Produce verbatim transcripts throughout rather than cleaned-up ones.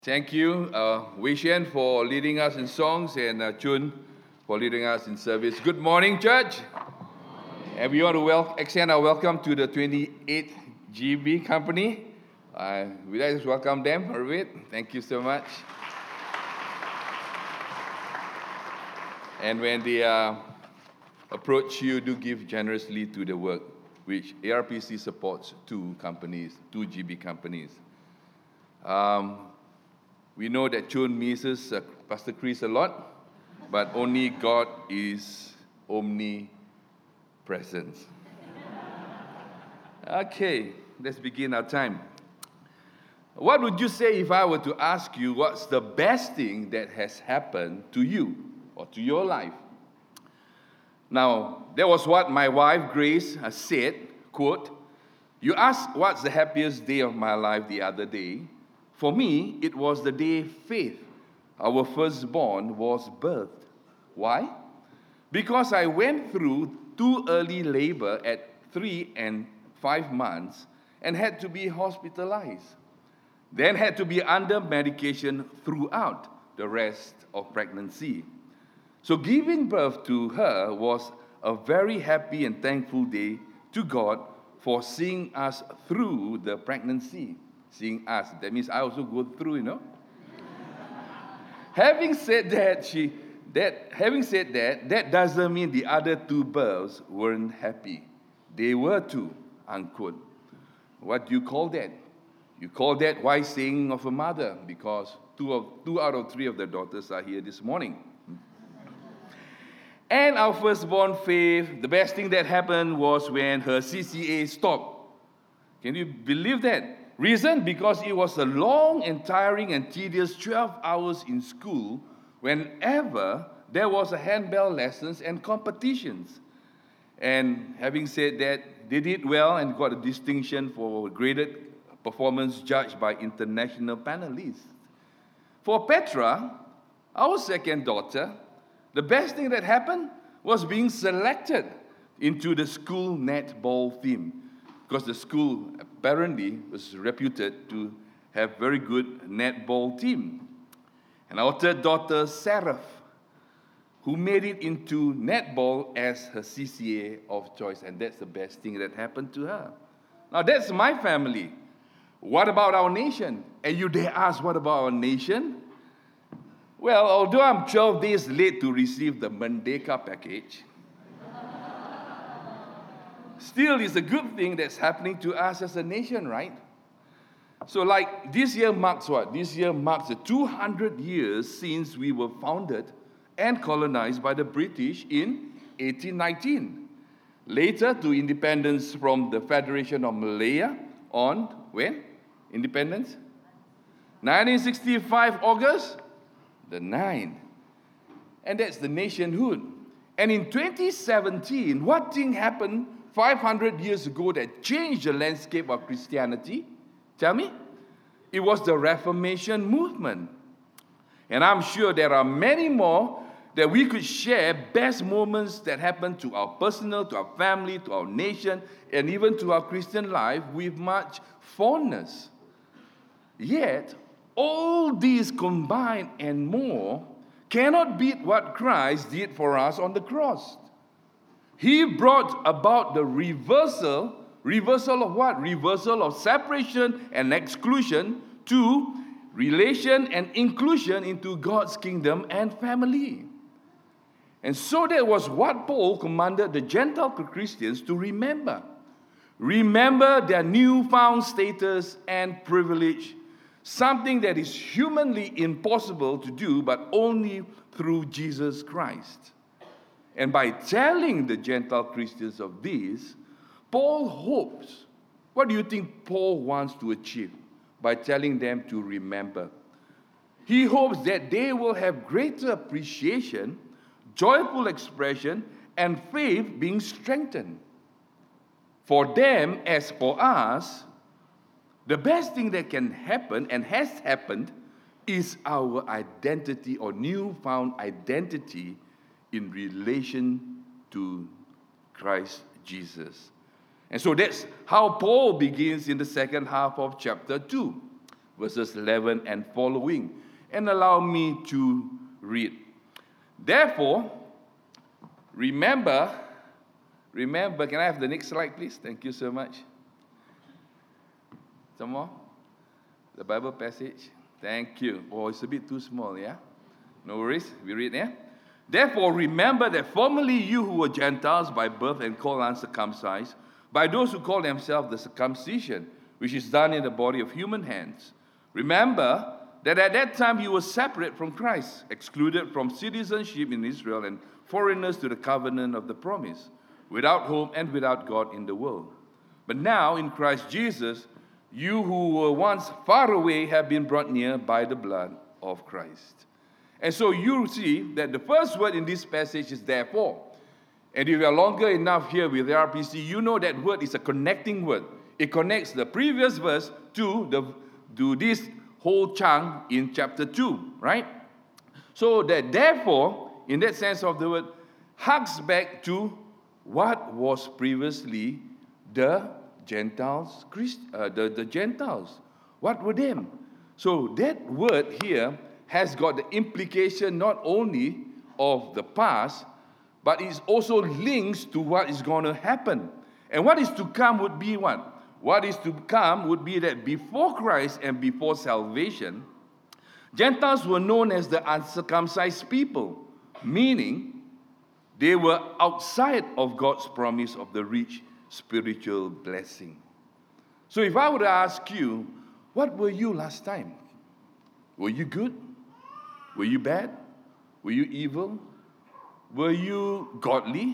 Thank you, uh, Wei Xuan, for leading us in songs, and uh, Chun for leading us in service. Good morning, church. And we want to wel- extend our welcome to the twenty-eight G B company. Uh, we like to welcome them for a bit. Thank you so much. And when they uh, approach you, do give generously to the work which A R P C supports two companies, two G B companies. Um, We know that Chun misses uh, Pastor Chris a lot, but only God is omnipresent. Okay, let's begin our time. What would you say if I were to ask you what's the best thing that has happened to you or to your life? Now, that was what my wife Grace uh, said, quote, "You asked what's the happiest day of my life the other day. For me, it was the day Faith, our firstborn, was birthed. Why? Because I went through too early labor at three and five months and had to be hospitalized. Then had to be under medication throughout the rest of pregnancy. So giving birth to her was a very happy and thankful day to God for seeing us through the pregnancy." Seeing us, that means I also go through, you know. having said that, she, that, having said that, that doesn't mean the other two births weren't happy. They were too, unquote. What do you call that? You call that wise saying of a mother, because two, of, two out of three of the daughters are here this morning. And our firstborn Faith, the best thing that happened was when her C C A stopped. Can you believe that? Reason? Because it was a long and tiring and tedious twelve hours in school whenever there was a handbell lessons and competitions. And having said that, they did well and got a distinction for graded performance judged by international panelists. For Petra, our second daughter, the best thing that happened was being selected into the school netball team. Because the school apparently was reputed to have very good netball team. And our third daughter, Seraph, who made it into netball as her C C A of choice. And that's the best thing that happened to her. Now, that's my family. What about our nation? And you dare ask, what about our nation? Well, although I'm twelve days late to receive the Merdeka package, still, it's a good thing that's happening to us as a nation, right? So, like, this year marks what? This year marks the two hundred years since we were founded and colonized by the British in eighteen nineteen. Later, to independence from the Federation of Malaya on, when? Independence? nineteen sixty-five, August the ninth. And that's the nationhood. And in twenty seventeen, what thing happened five hundred years ago that changed the landscape of Christianity? Tell me. It was the Reformation movement. And I'm sure there are many more that we could share best moments that happened to our personal, to our family, to our nation, and even to our Christian life with much fondness. Yet, all these combined and more cannot beat what Christ did for us on the cross. He brought about the reversal, reversal of what? Reversal of separation and exclusion to relation and inclusion into God's kingdom and family. And so that was what Paul commanded the Gentile Christians to remember. Remember their newfound status and privilege, something that is humanly impossible to do, but only through Jesus Christ. And by telling the Gentile Christians of this, Paul hopes, what do you think Paul wants to achieve by telling them to remember? He hopes that they will have greater appreciation, joyful expression, and faith being strengthened. For them, as for us, the best thing that can happen and has happened is our identity or newfound identity in relation to Christ Jesus. And so that's how Paul begins in the second half of chapter two. verses eleven and following. And allow me to read. Therefore, remember, remember, can I have the next slide, please? Thank you so much. Some more? The Bible passage. Thank you. Oh, it's a bit too small, yeah? No worries. We read, yeah? Therefore, remember that formerly you who were Gentiles by birth and called uncircumcised, by those who call themselves the circumcision, which is done in the body of human hands. Remember that at that time you were separate from Christ, excluded from citizenship in Israel and foreigners to the covenant of the promise, without hope and without God in the world. But now in Christ Jesus, you who were once far away have been brought near by the blood of Christ. And so you see that the first word in this passage is therefore. And if you are longer enough here with the R P C, you know that word is a connecting word. It connects the previous verse to, the, to this whole chunk in chapter two, right? So that therefore, in that sense of the word, harks back to what was previously the Gentiles, Christ, uh, the, the Gentiles. What were them? So that word here has got the implication not only of the past, but it also links to what is going to happen. And what is to come would be what? What is to come would be that before Christ and before salvation, Gentiles were known as the uncircumcised people, meaning they were outside of God's promise of the rich spiritual blessing. So if I were to ask you, what were you last time? Were you good? Were you bad? Were you evil? Were you godly?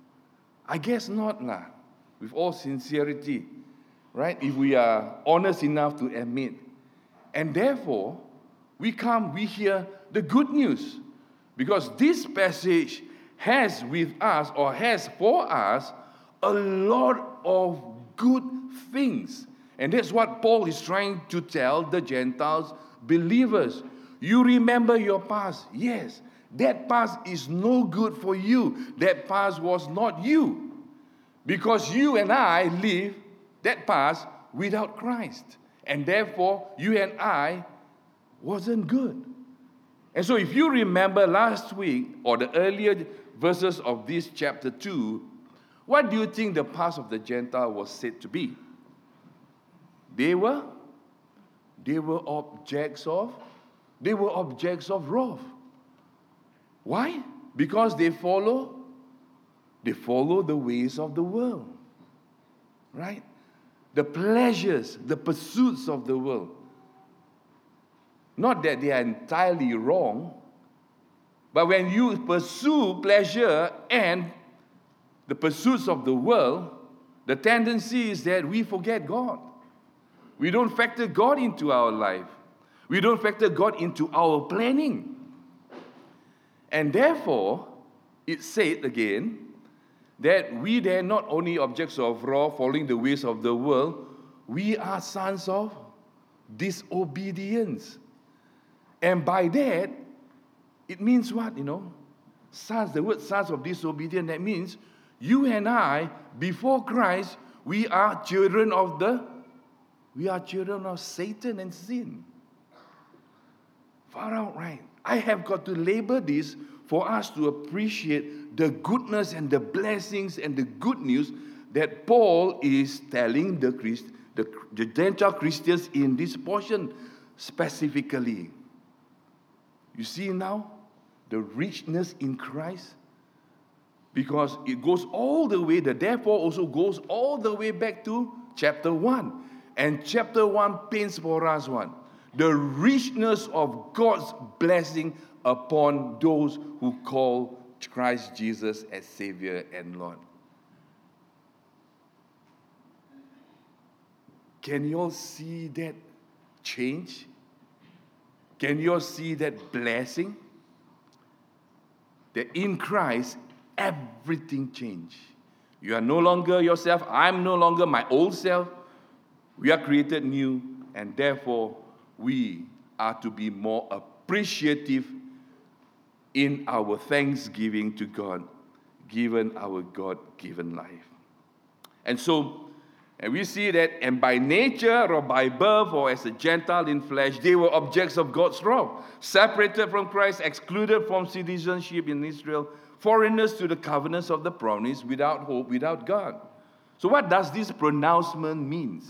I guess not, lah. With all sincerity, right? If we are honest enough to admit. And therefore, we come, we hear the good news. Because this passage has with us, or has for us, a lot of good things. And that's what Paul is trying to tell the Gentiles believers. You remember your past. Yes, that past is no good for you. That past was not you. Because you and I live that past without Christ. And therefore, you and I wasn't good. And so if you remember last week, or the earlier verses of this chapter two, what do you think the past of the Gentile was said to be? They were, they were objects of, they were objects of wrath. Why? Because they follow, they follow the ways of the world, right? The pleasures, the pursuits of the world. Not that they are entirely wrong, but when you pursue pleasure and the pursuits of the world, the tendency is that we forget God. We don't factor God into our life. We don't factor God into our planning. And therefore, it said again that we are not only objects of wrath, following the ways of the world, we are sons of disobedience. And by that, it means what, you know? Sons, the word sons of disobedience, that means you and I, before Christ, we are children of the, we are children of Satan and sin. Far out right. I have got to label this for us to appreciate the goodness and the blessings and the good news that Paul is telling the, Christ, the, the Gentile Christians in this portion specifically. You see now the richness in Christ? Because it goes all the way, the therefore also goes all the way back to chapter one. And chapter one paints for us what? The richness of God's blessing upon those who call Christ Jesus as Savior and Lord. Can you all see that change? Can you all see that blessing? That in Christ, everything changed. You are no longer yourself. I'm no longer my old self. We are created new, and therefore we are to be more appreciative in our thanksgiving to God, given our God-given life. And so, And we see that, and by nature or by birth or as a Gentile in flesh, they were objects of God's wrath, separated from Christ, excluded from citizenship in Israel, foreigners to the covenants of the promise, without hope, without God. So what does this pronouncement mean?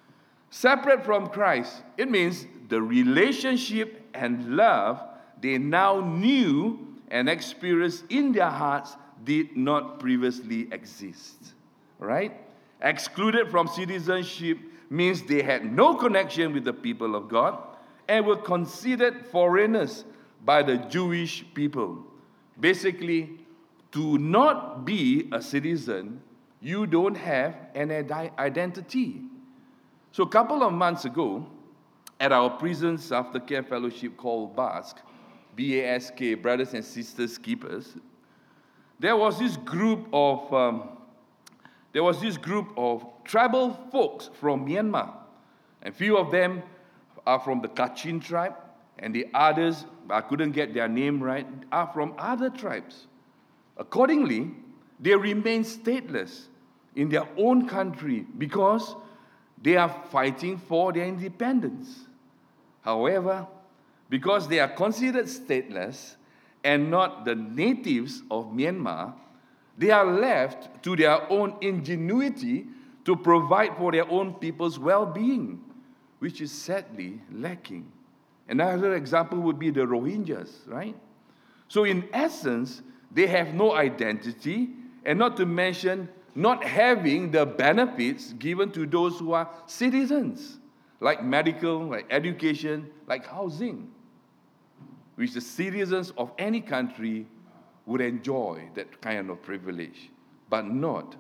Separate from Christ, it means the relationship and love they now knew and experienced in their hearts did not previously exist. Right? Excluded from citizenship means they had no connection with the people of God and were considered foreigners by the Jewish people. Basically, to not be a citizen, you don't have an identity. So a couple of months ago, at our Prisons Aftercare Fellowship called BASK, B A S K, Brothers and Sisters Keepers, there was this group of um, there was this group of tribal folks from Myanmar. A few of them are from the Kachin tribe, and the others, I couldn't get their name right, are from other tribes. Accordingly, they remain stateless in their own country because they are fighting for their independence. However, because they are considered stateless and not the natives of Myanmar, they are left to their own ingenuity to provide for their own people's well-being, which is sadly lacking. Another example would be the Rohingyas, right? So in essence, they have no identity, and not to mention not having the benefits given to those who are citizens, like medical, like education, like housing, which the citizens of any country would enjoy that kind of privilege, but not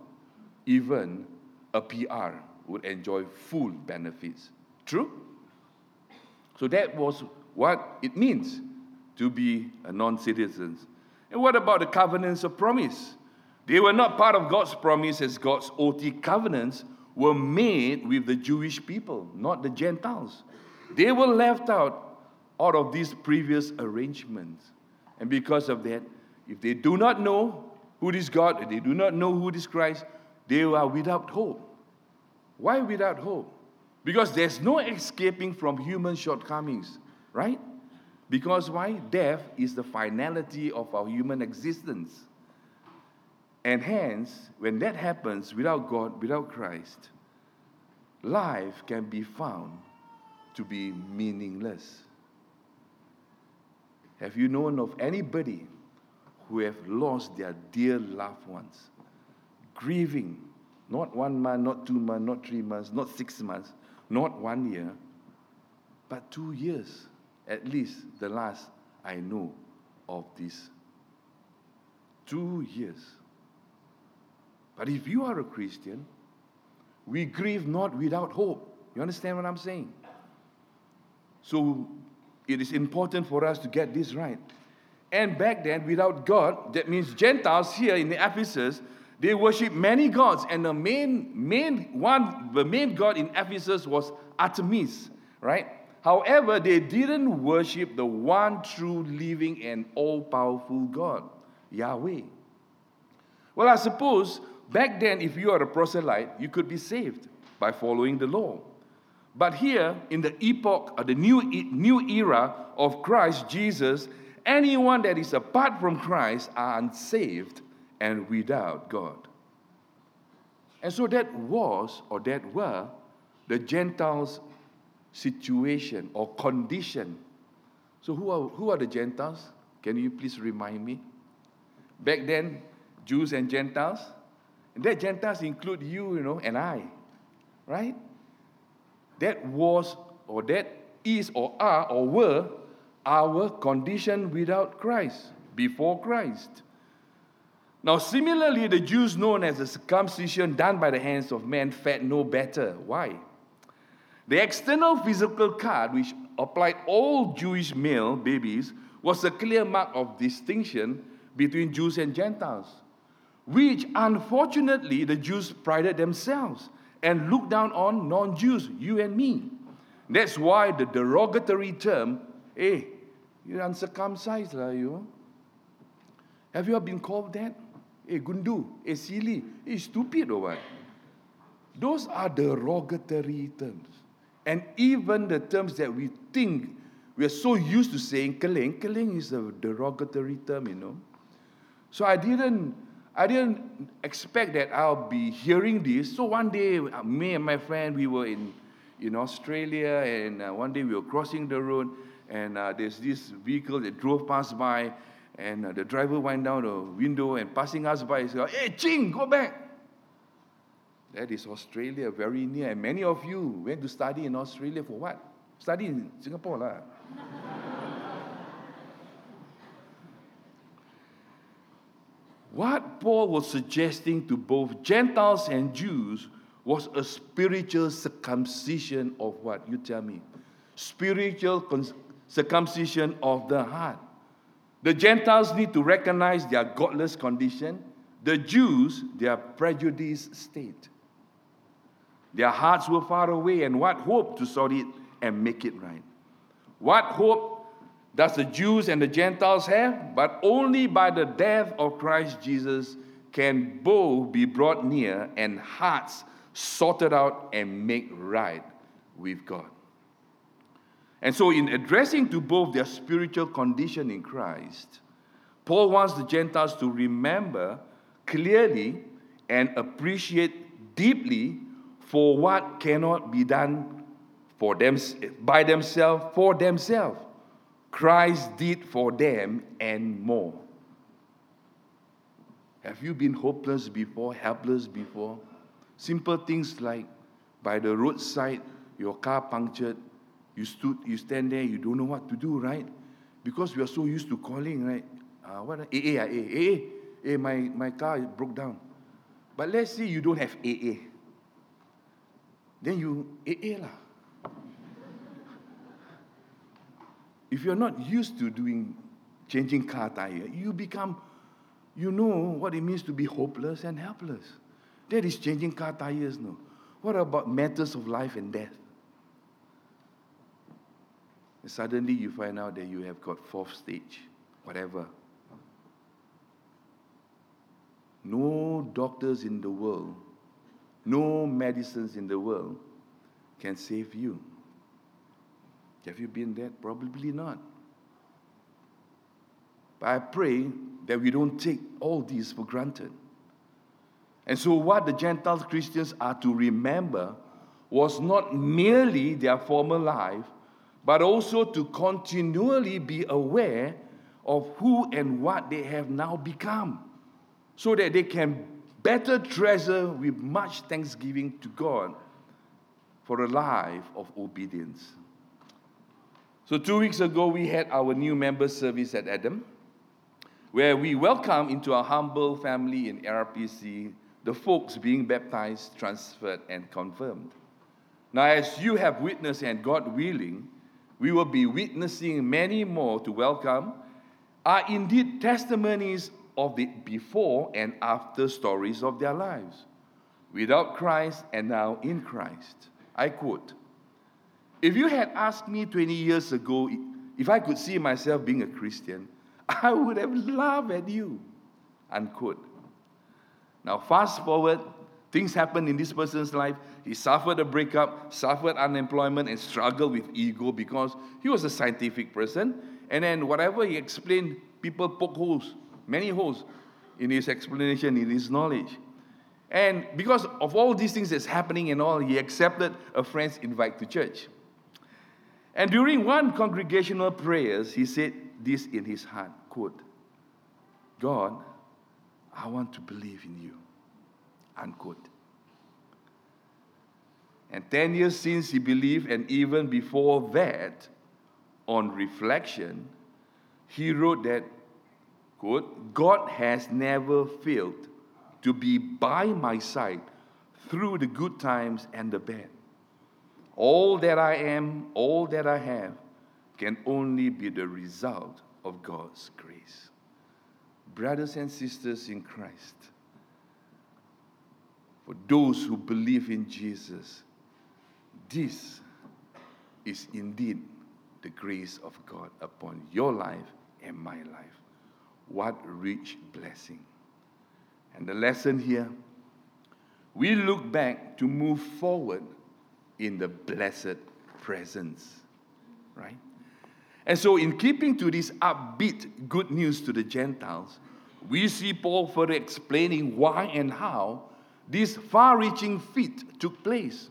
even a P R would enjoy full benefits. True? So that was what it means to be a non-citizen. And what about the covenants of promise? They were not part of God's promise, as God's oath covenants were made with the Jewish people, not the Gentiles. They were left out, out of these previous arrangements. And because of that, if they do not know who this God, if they do not know who this Christ, they are without hope. Why without hope? Because there's no escaping from human shortcomings, right? Because why? Death is the finality of our human existence. And hence, when that happens without God, without Christ, life can be found to be meaningless. Have you known of anybody who have lost their dear loved ones, grieving, not one month, not two months, not three months, not six months, not one year, but two years, at least the last I know of this. Two years. But if you are a Christian, we grieve not without hope. You understand what I'm saying? So it is important for us to get this right. And back then, without God, that means Gentiles here in Ephesus, they worship many gods, and the main, main one, the main god in Ephesus was Artemis, right? However, they didn't worship the one true, living, and all-powerful God, Yahweh. Well, I suppose back then, if you are a proselyte, you could be saved by following the law. But here, in the epoch, or the new, new era of Christ Jesus, anyone that is apart from Christ are unsaved and without God. And so that was, or that were, the Gentiles' situation or condition. So who are, who are the Gentiles? Can you please remind me? Back then, Jews and Gentiles. And that Gentiles include you, you know, and I. Right? That was, or that is, or are, or were our condition without Christ, before Christ. Now, similarly, the Jews known as the circumcision done by the hands of men fared no better. Why? The external physical card, which applied all Jewish male babies, was a clear mark of distinction between Jews and Gentiles, which, unfortunately, the Jews prided themselves and looked down on non-Jews, you and me. That's why the derogatory term, hey, you're uncircumcised, lah, you. Have you been called that? Hey, gundu, hey, silly, hey, stupid or what? Those are derogatory terms. And even the terms that we think we are so used to saying, keling, keling is a derogatory term, you know. So I didn't, I didn't expect that I'll be hearing this. So one day, me and my friend, we were in, in Australia, and uh, one day we were crossing the road, and uh, there's this vehicle that drove past by, and uh, the driver went down the window and passing us by, he said, "Hey, Ching, go back." That is Australia, very near. And many of you went to study in Australia for what? Study in Singapore, lah. What Paul was suggesting to both Gentiles and Jews was a spiritual circumcision of what? You tell me. Spiritual circumcision of the heart. The Gentiles need to recognize their godless condition. The Jews, their prejudiced state. Their hearts were far away, and what hope to sort it and make it right? What hope does the Jews and the Gentiles have? But only by the death of Christ Jesus can both be brought near and hearts sorted out and make right with God. And so in addressing to both their spiritual condition in Christ, Paul wants the Gentiles to remember clearly and appreciate deeply for what cannot be done for them, by themselves, for themselves. Christ did for them and more. Have you been hopeless before, helpless before? Simple things like by the roadside, your car punctured, you stood, you stand there, you don't know what to do, right? Because we are so used to calling, right? Uh, what? A A, A A, A A, my, my car broke down. But let's say you don't have A A. Then you A A lah. If you're not used to doing, changing car tire, you become, you know what it means to be hopeless and helpless. That is changing car tires, no. What about matters of life and death? And suddenly you find out that you have got fourth stage, whatever. No doctors in the world, no medicines in the world can save you. Have you been there? Probably not. But I pray that we don't take all these for granted. And so what the Gentile Christians are to remember was not merely their former life, but also to continually be aware of who and what they have now become, so that they can better treasure with much thanksgiving to God for a life of obedience. So two weeks ago, we had our new member service at Adam, where we welcome into our humble family in R P C the folks being baptized, transferred, and confirmed. Now, as you have witnessed, and God willing, we will be witnessing many more to welcome, are indeed testimonies of the before and after stories of their lives. Without Christ and now in Christ. I quote, "If you had asked me twenty years ago if I could see myself being a Christian, I would have laughed at you." Unquote. Now, fast forward, things happened in this person's life. He suffered a breakup, suffered unemployment, and struggled with ego because he was a scientific person. And then whatever he explained, people poke holes, many holes in his explanation, in his knowledge. And because of all these things that's happening and all, he accepted a friend's invite to church. And during one congregational prayers, he said this in his heart, quote, "God, I want to believe in you," unquote. And ten years since he believed, and even before that, on reflection, he wrote that, quote, "God has never failed to be by my side through the good times and the bad. All that I am, all that I have, can only be the result of God's grace." Brothers and sisters in Christ, for those who believe in Jesus, this is indeed the grace of God upon your life and my life. What rich blessing. And the lesson here, we look back to move forward in the blessed presence, right? And so in keeping to this upbeat good news to the Gentiles, we see Paul further explaining why and how this far-reaching feat took place.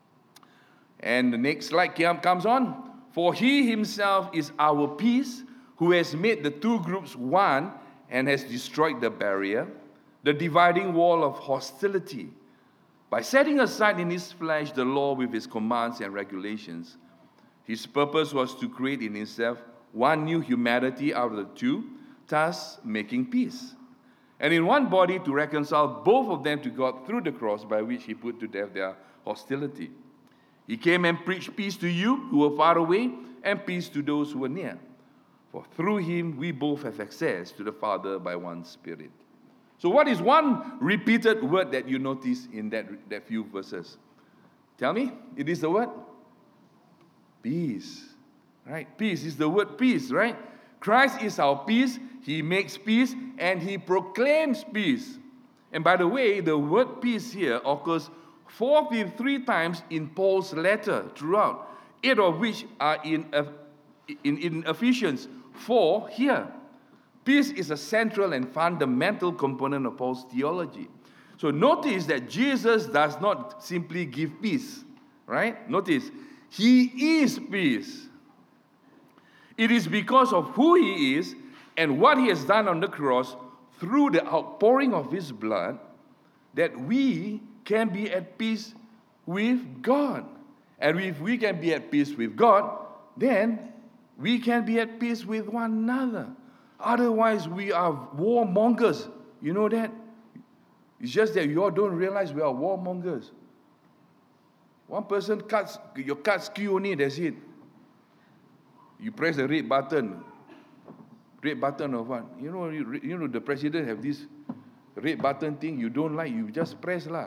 And the next slide comes on. For he himself is our peace, who has made the two groups one and has destroyed the barrier, the dividing wall of hostility, by setting aside in his flesh the law with its commands and regulations. His purpose was to create in himself one new humanity out of the two, thus making peace. And in one body to reconcile both of them to God through the cross, by which he put to death their hostility. He came and preached peace to you who were far away, and peace to those who were near. For through him we both have access to the Father by one Spirit. So what is one repeated word that you notice in that, that few verses? Tell me, it is the word? Peace. Right? Peace is the word peace, right? Christ is our peace. He makes peace and he proclaims peace. And by the way, the word peace here occurs forty-three times in Paul's letter throughout, eight of which are in, in, in Ephesians four here. Peace is a central and fundamental component of Paul's theology. So notice that Jesus does not simply give peace, right? Notice, he is peace. It is because of who he is and what he has done on the cross through the outpouring of his blood that we can be at peace with God. And if we can be at peace with God, then we can be at peace with one another. Otherwise, we are warmongers. You know that? It's just that you all don't realize we are warmongers. One person cuts your cut skew only, that's it. You press the red button. Red button of what? You know, you, you know the president have this red button thing you don't like, you just press lah.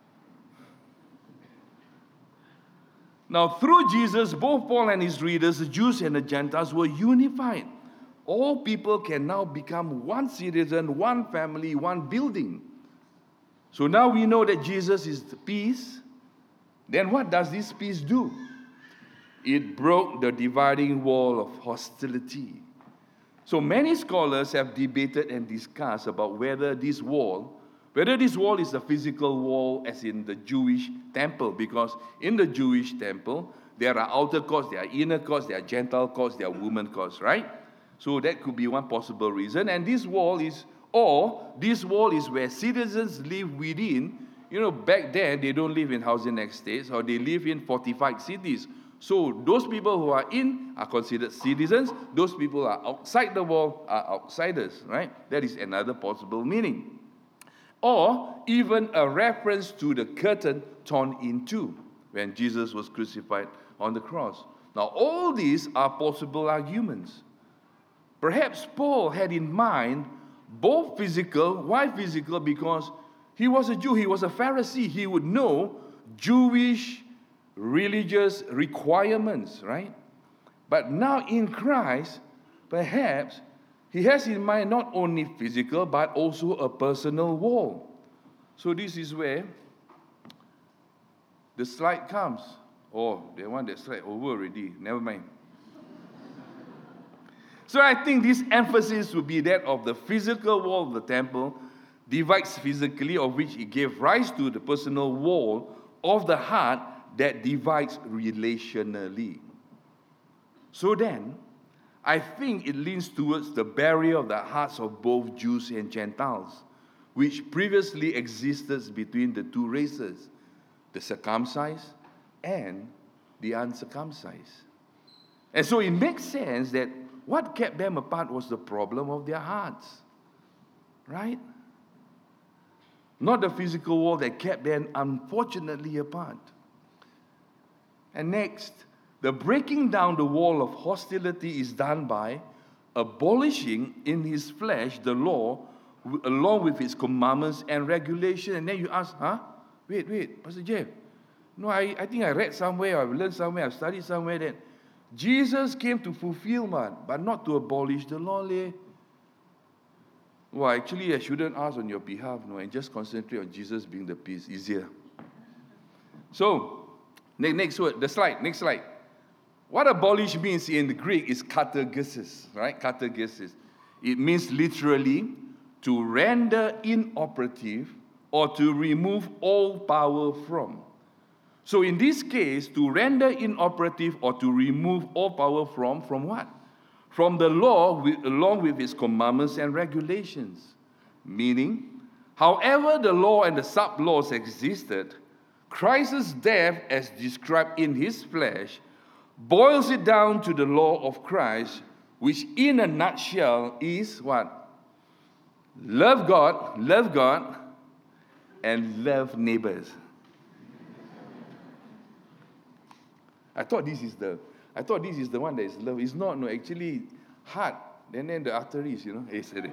Now, through Jesus, both Paul and his readers, the Jews and the Gentiles, were unified. All people can now become one citizen, one family, one building. So now we know that Jesus is the peace. Then what does this peace do? It broke the dividing wall of hostility. So many scholars have debated and discussed about whether this wall, whether this wall is a physical wall as in the Jewish temple, because in the Jewish temple, there are outer courts, there are inner courts, there are Gentile courts, there are women courts, right? So that could be one possible reason. And this wall is, or this wall is where citizens live within. You know, back then, they don't live in housing estates, or they live in fortified cities. So those people who are in are considered citizens. Those people who are outside the wall are outsiders, right? That is another possible meaning. Or even a reference to the curtain torn in two when Jesus was crucified on the cross. Now, all these are possible arguments. Perhaps Paul had in mind both physical. Why physical? Because he was a Jew. He was a Pharisee. He would know Jewish religious requirements, right? But now in Christ, perhaps he has in mind not only physical, but also a personal wall. So this is where the slide comes. Oh, they want that slide over already. Never mind. So I think this emphasis would be that of the physical wall of the temple divides physically, of which it gave rise to the personal wall of the heart that divides relationally. So then, I think it leans towards the barrier of the hearts of both Jews and Gentiles, which previously existed between the two races, the circumcised and the uncircumcised. And so it makes sense that what kept them apart was the problem of their hearts, right? Not the physical wall that kept them unfortunately apart. And next, the breaking down the wall of hostility is done by abolishing in his flesh the law along with its commandments and regulations. And then you ask, huh? Wait, wait, Pastor Jeff. No, I, I think I read somewhere, I've learned somewhere, I've studied somewhere that Jesus came to fulfill man, but not to abolish the law. Well, actually, I shouldn't ask on your behalf, no, and just concentrate on Jesus being the peace. Easier. So, next, next word, the slide, next slide. What abolish means in the Greek is katargesis, right? Katargesis. It means literally to render inoperative or to remove all power from. So in this case, to render inoperative or to remove all power from, from what? From the law with, along with its commandments and regulations. Meaning, however the law and the sub-laws existed, Christ's death as described in his flesh boils it down to the law of Christ, which in a nutshell is what? Love God, love God, and love neighbors. I thought this is the, I thought this is the one that is love. It's not, no, actually heart, and then the arteries, you know. Hey, said it.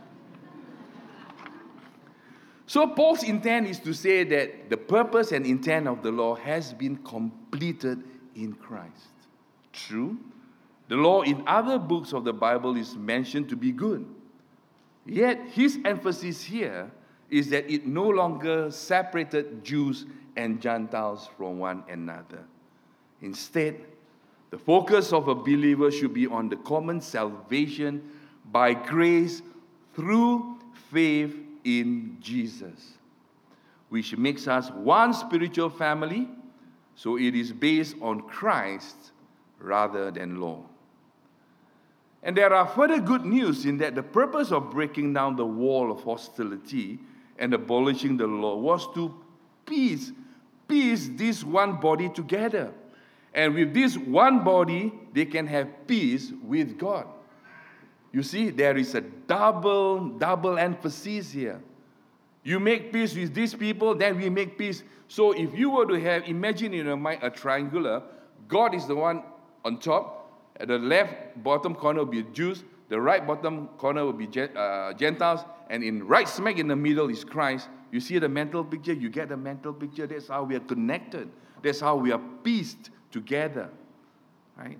So Paul's intent is to say that the purpose and intent of the law has been completed in Christ. True, the law in other books of the Bible is mentioned to be good. Yet his emphasis here is that it no longer separated Jews and Gentiles from one another. Instead, the focus of a believer should be on the common salvation by grace through faith in Jesus, which makes us one spiritual family, so it is based on Christ rather than law. And there are further good news in that the purpose of breaking down the wall of hostility and abolishing the law was to piece, piece this one body together. And with this one body, they can have peace with God. You see, there is a double, double emphasis here. You make peace with these people, then we make peace. So if you were to have, imagine in your mind a triangular, God is the one on top, at the left bottom corner will be Jews, the right bottom corner will be uh, Gentiles, and in right smack in the middle is Christ. You see the mental picture? You get the mental picture? That's how we are connected. That's how we are pieced together, right?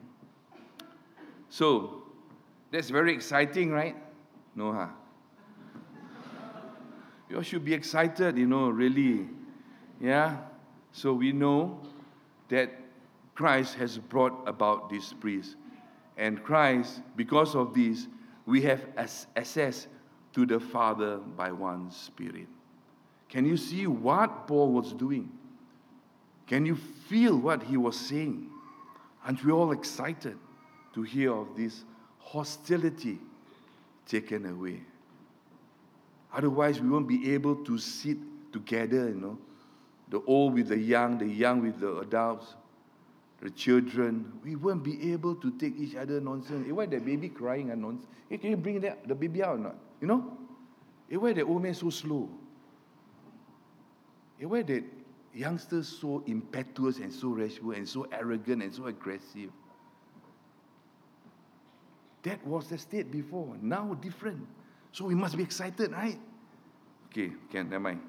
So, that's very exciting, right? No, huh? You all should be excited, you know, really. Yeah? So we know that Christ has brought about this peace. And Christ, because of this, we have access to the Father by one Spirit. Can you see what Paul was doing? Can you feel what he was saying? Aren't we all excited to hear of this hostility taken away? Otherwise, we won't be able to sit together, you know, the old with the young, the young with the adults, the children. We won't be able to take each other nonsense. Hey, why the baby crying and nonsense? Hey, can you bring that, the baby out or not? You know? Hey, why the old man so slow? Hey, why the youngsters so impetuous and so rashful and so arrogant and so aggressive? That was the state before. Now different. So we must be excited, right? Okay, can, never mind.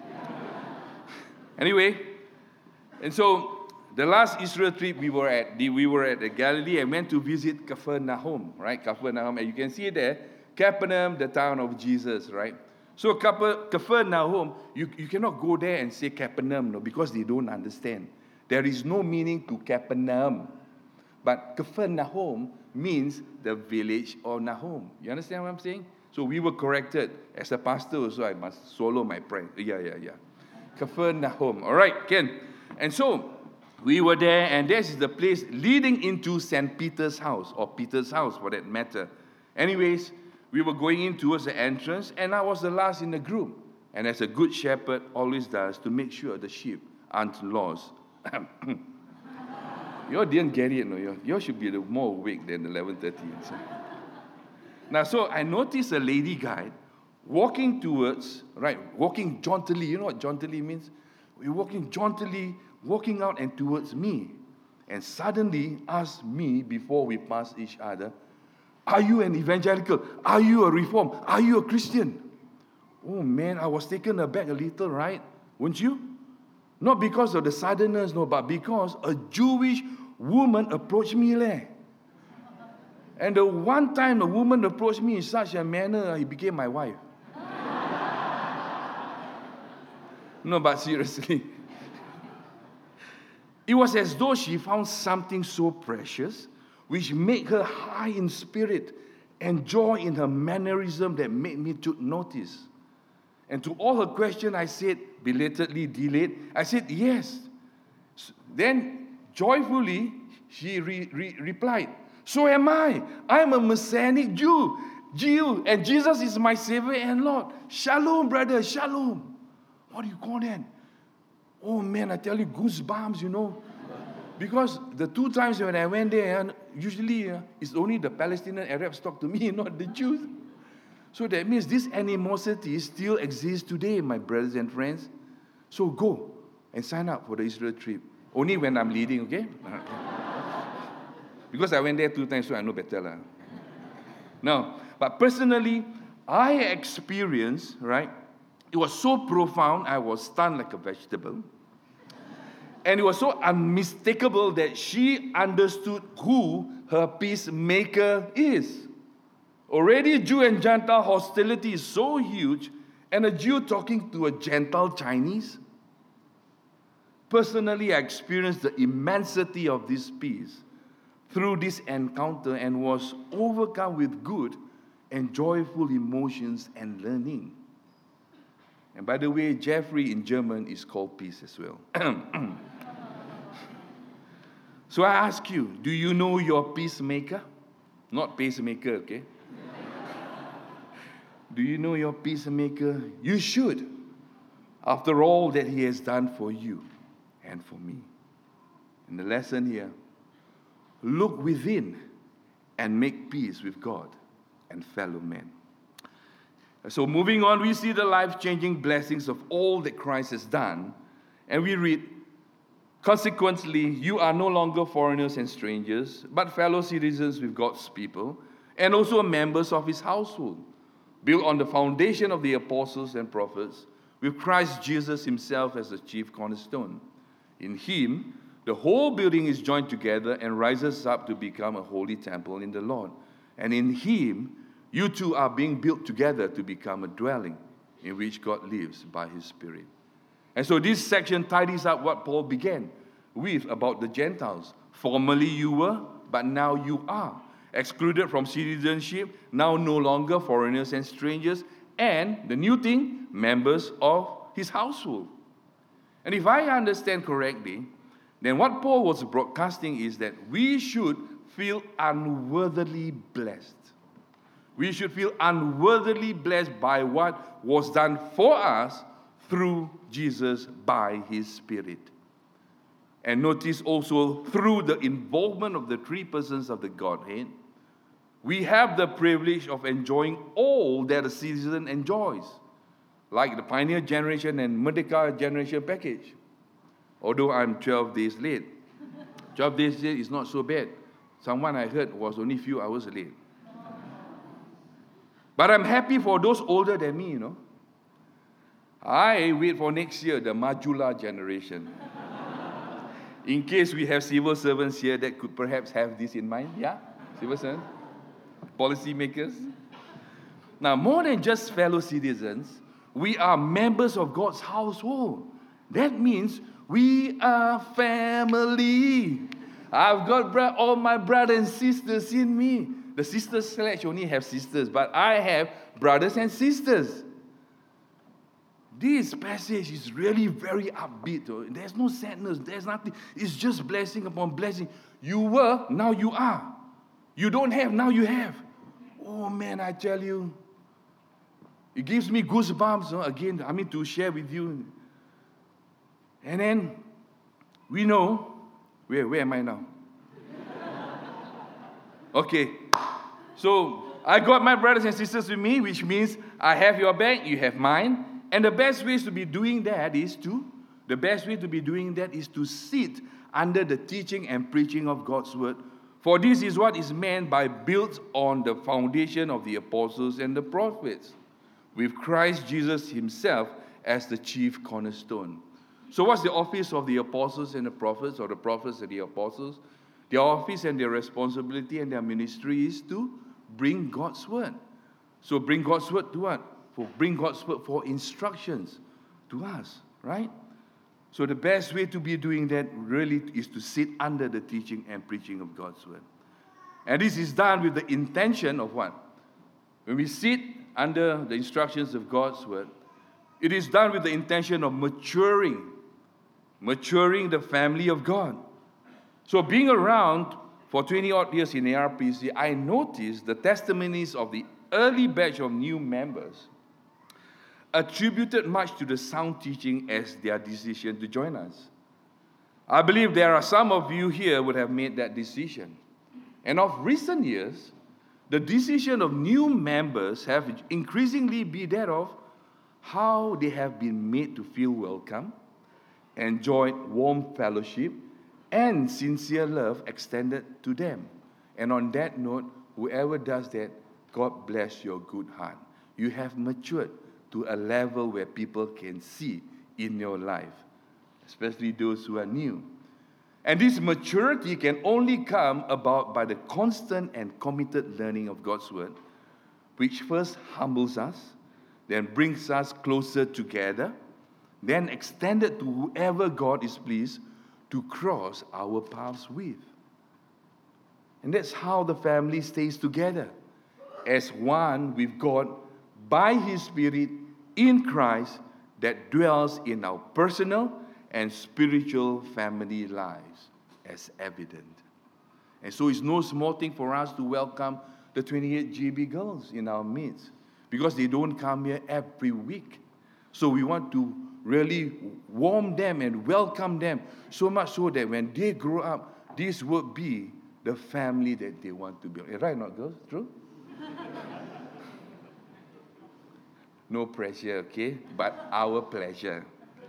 Anyway, and so the last Israel trip we were at, we were at the Galilee and went to visit Capernaum, right? Capernaum, and you can see there, Capernaum, the town of Jesus, right? So Capernaum, you, you cannot go there and say Capernaum, no, because they don't understand. There is no meaning to Capernaum. But Capernaum means the village of Nahum. You understand what I'm saying? So we were corrected. As a pastor also, I must swallow my pride. Yeah, yeah, yeah. Capernaum. All right, Ken. And so we were there, and this is the place leading into Saint Peter's house, or Peter's house for that matter. Anyways, we were going in towards the entrance, and I was the last in the group. And as a good shepherd always does, to make sure the sheep aren't lost. You all didn't get it, no? You all, you all should be more awake than eleven thirty. So. Now, so I noticed a lady guide walking towards, right, walking jauntily. You know what jauntily means? We're walking jauntily, walking out and towards me. And suddenly asked me before we passed each other, are you an evangelical? Are you a reformed? Are you a Christian? Oh man, I was taken aback a little, right? Weren't you? Not because of the suddenness, no, but because a Jewish woman approached me. Leh. And the one time a woman approached me in such a manner, he became my wife. No, but seriously. It was as though she found something so precious, which made her high in spirit and joy in her mannerism that made me took notice. And to all her questions, I said, belatedly delayed, I said, yes. Then, joyfully, she re- re- replied, so am I. I'm a Messianic Jew. Jew, and Jesus is my Savior and Lord. Shalom, brother, shalom. What do you call that? Oh, man, I tell you, goosebumps, you know. Because the two times when I went there, usually uh, it's only the Palestinian Arabs talk to me, not the Jews. So that means this animosity still exists today, my brothers and friends. So go and sign up for the Israel trip. Only when I'm leading, okay? Because I went there two times, so I know better. Lah. No, but personally, I experienced, right? It was so profound, I was stunned like a vegetable. And it was so unmistakable that she understood who her peacemaker is. Already Jew and Gentile hostility is so huge, and a Jew talking to a Gentile Chinese. Personally, I experienced the immensity of this peace through this encounter and was overcome with good and joyful emotions and learning. And by the way, Jeffrey in German is called peace as well. So I ask you, do you know your peacemaker? Not pacemaker, okay? Do you know your peacemaker? You should. After all that he has done for you and for me. And the lesson here, look within and make peace with God and fellow men. So moving on, we see the life-changing blessings of all that Christ has done. And we read, consequently, you are no longer foreigners and strangers, but fellow citizens with God's people, and also members of his household, built on the foundation of the apostles and prophets, with Christ Jesus himself as the chief cornerstone. In him, the whole building is joined together and rises up to become a holy temple in the Lord. And in him, you two are being built together to become a dwelling in which God lives by his Spirit. And so this section tidies up what Paul began with about the Gentiles. Formerly you were, but now you are. Excluded from citizenship, now no longer foreigners and strangers. And the new thing, members of his household. And if I understand correctly, then what Paul was broadcasting is that we should feel unworthily blessed. We should feel unworthily blessed by what was done for us through Jesus by his Spirit. And notice also through the involvement of the three persons of the Godhead, we have the privilege of enjoying all that a citizen enjoys, like the Pioneer Generation and Merdeka Generation package. Although I'm twelve days late. twelve days late is not so bad. Someone I heard was only a few hours late. But I'm happy for those older than me, you know. I wait for next year, the Majula generation. In case we have civil servants here that could perhaps have this in mind. Yeah? Civil servants? Policy makers? Now, more than just fellow citizens, we are members of God's household. That means we are family. I've got bro- all my brothers and sisters in me. The sisters slash only have sisters, but I have brothers and sisters. This passage is really very upbeat. Though. There's no sadness. There's nothing. It's just blessing upon blessing. You were, now you are. You don't have, now you have. Oh man, I tell you. It gives me goosebumps. You know, again, I mean to share with you. And then, we know, where, where am I now? Okay, so I got my brothers and sisters with me, which means I have your back, you have mine. And the best way to be doing that is to, the best way to be doing that is to sit under the teaching and preaching of God's word. For this is what is meant by built on the foundation of the apostles and the prophets, with Christ Jesus himself as the chief cornerstone. So what's the office of the apostles and the prophets, or the prophets and the apostles? Their office and their responsibility and their ministry is to bring God's word. So bring God's word to what? For bring God's word for instructions to us, right? So the best way to be doing that really is to sit under the teaching and preaching of God's word. And this is done with the intention of what? When we sit under the instructions of God's word, it is done with the intention of maturing, maturing the family of God. So being around for twenty-odd years in A R P C, I noticed the testimonies of the early batch of new members attributed much to the sound teaching as their decision to join us. I believe there are some of you here would have made that decision. And of recent years, the decision of new members have increasingly been that of how they have been made to feel welcome, enjoyed warm fellowship, and sincere love extended to them. And on that note, whoever does that, God bless your good heart. You have matured to a level where people can see in your life, especially those who are new. And this maturity can only come about by the constant and committed learning of God's word, which first humbles us, then brings us closer together, then extended to whoever God is pleased to cross our paths with. And that's how the family stays together, as one with God by His Spirit in Christ that dwells in our personal and spiritual family lives, as evident. And so it's no small thing for us to welcome the twenty-eight G B girls in our midst, because they don't come here every week. So we want to really warm them and welcome them, so much so that when they grow up, this will be the family that they want to build. Right, not girls? True? No pressure, okay? But our pleasure.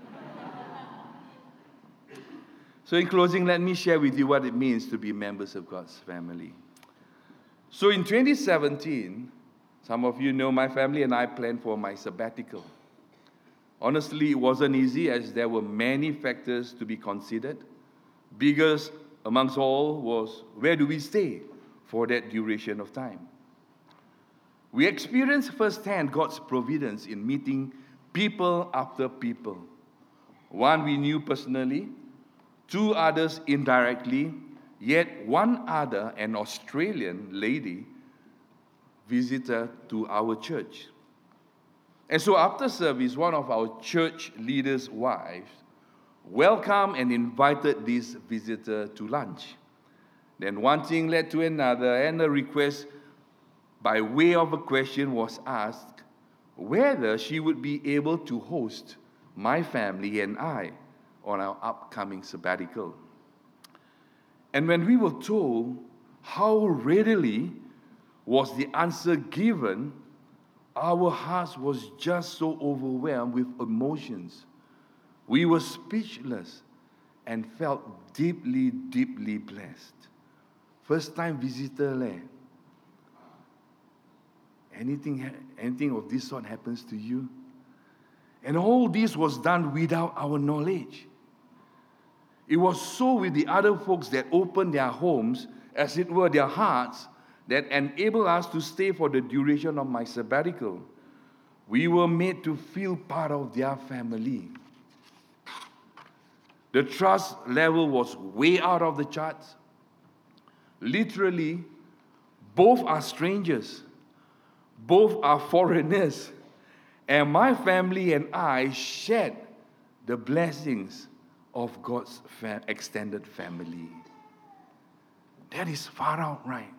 So in closing, let me share with you what it means to be members of God's family. So in twenty seventeen, some of you know my family and I planned for my sabbatical. Honestly, it wasn't easy as there were many factors to be considered. Biggest amongst all was, where do we stay for that duration of time? We experienced firsthand God's providence in meeting people after people. One we knew personally, two others indirectly, yet one other, an Australian lady, visitor to our church. And so after service, one of our church leaders' wives welcomed and invited this visitor to lunch. Then one thing led to another, and a request by way of a question was asked whether she would be able to host my family and I on our upcoming sabbatical. And when we were told how readily was the answer given, our hearts was just so overwhelmed with emotions. We were speechless and felt deeply, deeply blessed. First time visitor leh. Anything, anything of this sort happens to you? And all this was done without our knowledge. It was so with the other folks that opened their homes, as it were their hearts, that enabled us to stay for the duration of my sabbatical. We were made to feel part of their family. The trust level was way out of the charts. Literally, both are strangers. Both are foreigners. And my family and I shared the blessings of God's fa- extended family. That is far out, right?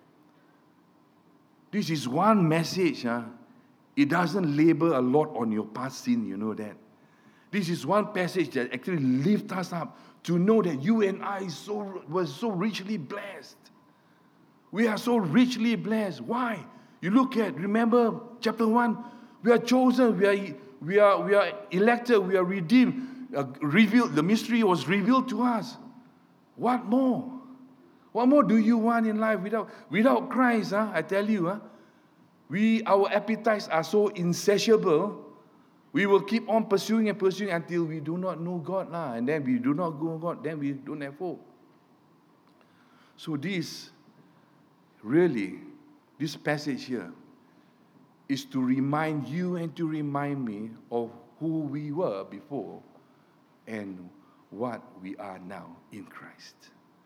This is one message. Huh? It doesn't labor a lot on your past sin, you know that. This is one passage that actually lifts us up to know that you and I so, were so richly blessed. We are so richly blessed. Why? You look at, remember chapter one, we are chosen, we are, we are, we are elected, we are redeemed. Uh, revealed, the mystery was revealed to us. What more? What more do you want in life without, without Christ? Huh? I tell you, huh? we, our appetites are so insatiable, we will keep on pursuing and pursuing until we do not know God. Lah. And then we do not know God, then we don't have hope. So this, really, this passage here is to remind you and to remind me of who we were before and what we are now in Christ.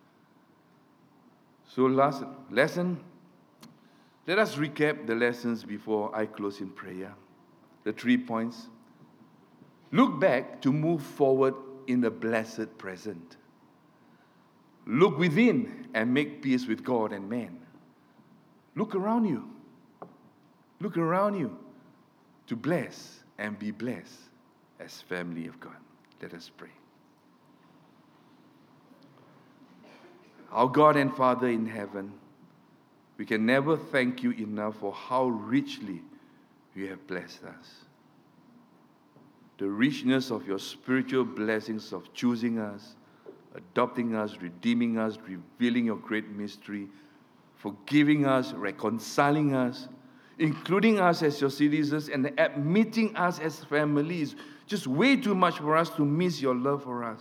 So last lesson, let us recap the lessons before I close in prayer. The three points. Look back to move forward in the blessed present. Look within and make peace with God and man. Look around you. Look around you to bless and be blessed as family of God. Let us pray. Our God and Father in heaven, we can never thank you enough for how richly you have blessed us. The richness of your spiritual blessings of choosing us, adopting us, redeeming us, revealing your great mystery, forgiving us, reconciling us, including us as your citizens, and admitting us as families. Just way too much for us to miss your love for us.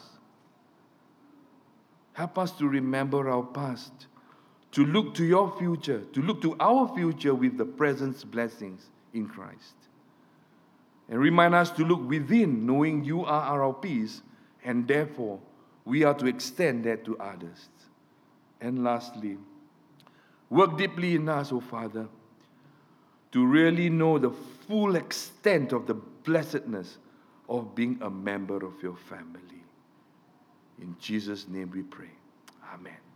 Help us to remember our past, to look to your future, to look to our future with the present blessings in Christ. And remind us to look within, knowing you are our peace, and therefore we are to extend that to others. And lastly, work deeply in us, O Father, to really know the full extent of the blessedness of being a member of your family. In Jesus' name we pray. Amen.